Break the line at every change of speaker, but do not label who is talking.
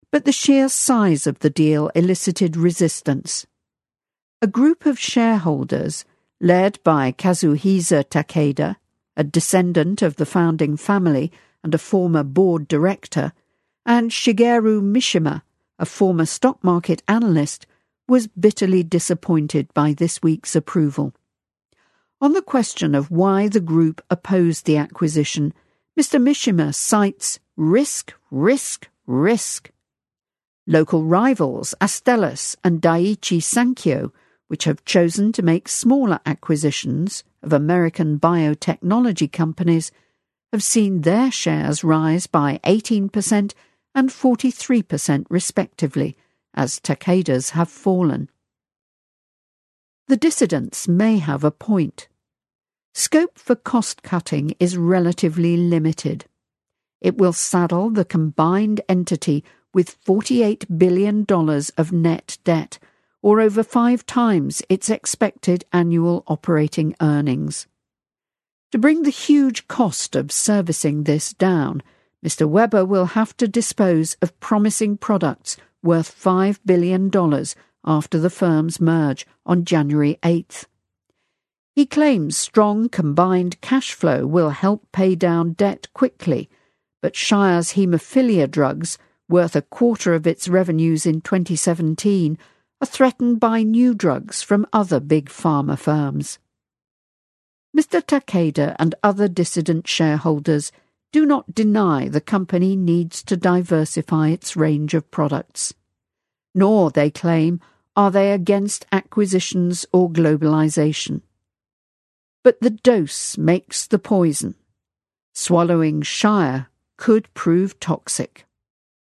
but the sheer size of the deal elicited resistance. A group of shareholders, led by Kazuhisa Takeda, a descendant of the founding family and a former board director, and Shigeru Mishima, a former stock market analyst, was bitterly disappointed by this week's approval. On the question of why the group opposed the acquisition, Mr. Mishima cites risk, risk, risk. Local rivals Astellas and Daiichi Sankyo, which have chosen to make smaller acquisitions of American biotechnology companies, have seen their shares rise by 18% and 43% respectively, as Takeda's have fallen. The dissidents may have a point. Scope for cost-cutting is relatively limited. It will saddle the combined entity with $48 billion of net debt, or over 5 times its expected annual operating earnings. To bring the huge cost of servicing this down, Mr. Weber will have to dispose of promising products worth $5 billion after the firms merge on January 8th. He claims strong combined cash flow will help pay down debt quickly, but Shire's haemophilia drugs, worth a quarter of its revenues in 2017, are threatened by new drugs from other big pharma firms. Mr. Takeda and other dissident shareholders do not deny the company needs to diversify its range of products. Nor, they claim, are they against acquisitions or globalization. But the dose makes the poison. Swallowing Shire could prove toxic.